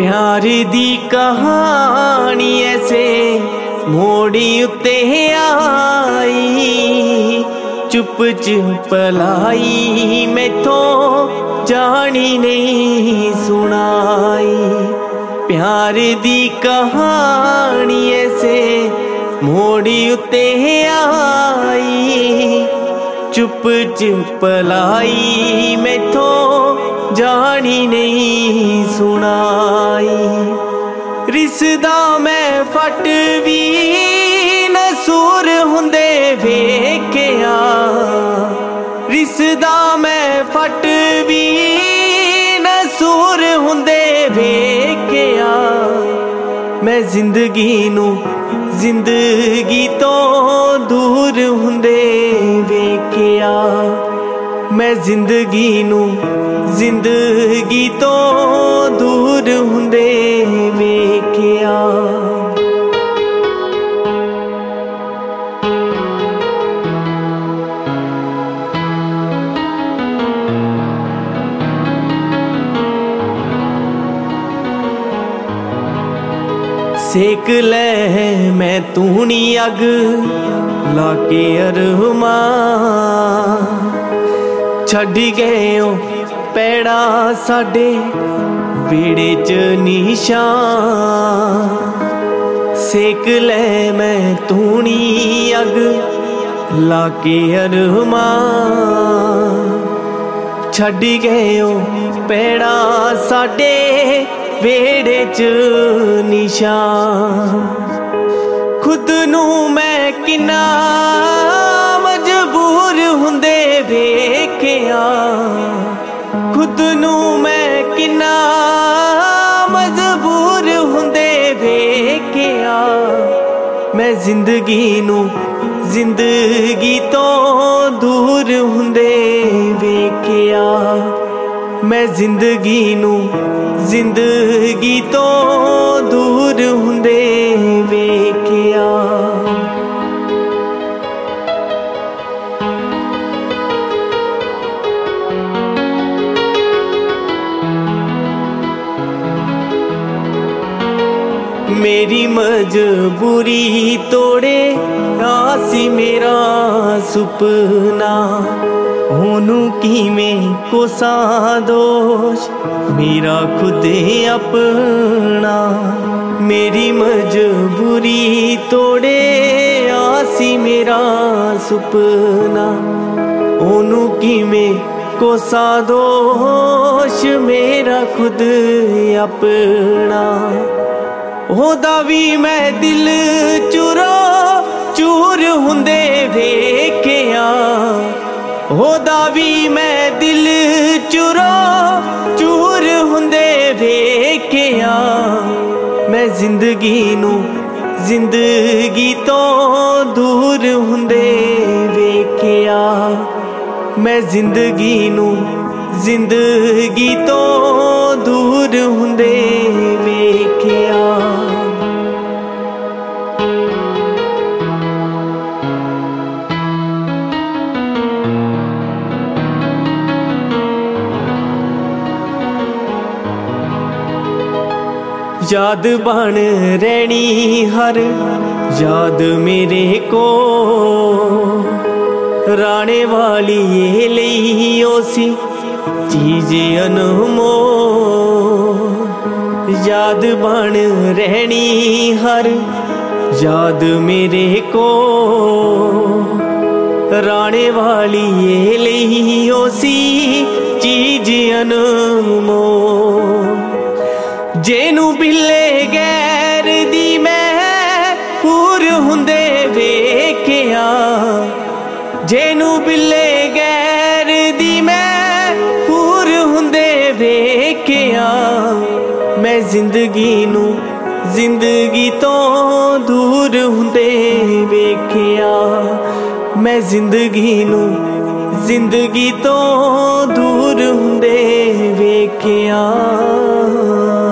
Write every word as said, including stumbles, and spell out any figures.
प्यार दी कहानी ऐसे मोड़ी उत्ते आई, चुप चुप लाई मैथों जानी नहीं सुनाई। प्यार दी कहानी ऐसे मोड़ी उत्ते आई, चुप चुप लाई मैथों जानी नहीं सुनाई। रिसदा मैं फट भी नसूर हुंदे वेख्या, रिसदा मैं फट भी नसूर हुंदे वेख्या। मैं जिंदगी नू जिंदगी तो दूर हुंदे वेख्या, मैं जिंदगी नू जिंदगी तो दूर हुंदे वेख्या। सेक ले मैं तूनी अग लाके अरमां, छड़ गए ओ पैड़ा साडे बेड़े च निशान। सेक ले मैं तूनी अग लाके अरमां, छड़ गए ओ पैड़ा साडे वेड़े च निशान। खुद नू मैं किन्ना मजबूर हुंदे वेख्या, खुद नू मैं किन्ना मजबूर हुंदे वेख्या। मैं जिंदगी नू जिंदगी तो दूर हुंदे वेख्या, मैं जिंदगी नू जिंदगी तो दूर हुंदे वेख्या। मेरी मजबूरी तोड़े आसी मेरा सुपना, होनू किवें कोसा दोष मेरा खुद अपना। मेरी मजबूरी तोड़े आसी मेरा सुपना, होनू किवें कोसा दोष मेरा खुद अपना। ओदा भी मैं दिल चुरो चूर हुंदे वेख्या, ओदा भी मैं दिल चुरो चूर हुंदे वेख्या। मैं जिंदगी नू जिंदगी तो दूर हुंदे वेख्या, मैं जिंदगी नू जिंदगी तो दूर हुंदे वेख्या। याद बन रहनी हर याद मेरे को, राणे वाली ये लई ओसी चीज अनमोल। याद बन रहनी हर याद मेरे को, राणे वाली ये लई ओसी चीज अनमोल। जेनू बिल्ले गैर दी मैं पूर हुंदे वेख्या, जेनू बिल्ले गैर दी मैं पूर हुंदे वेख्या। मैं जिंदगी नू जिंदगी तो दूर हुंदे वेख्या, मैं जिंदगी नू जिंदगी तो दूर हुंदे वेख्या।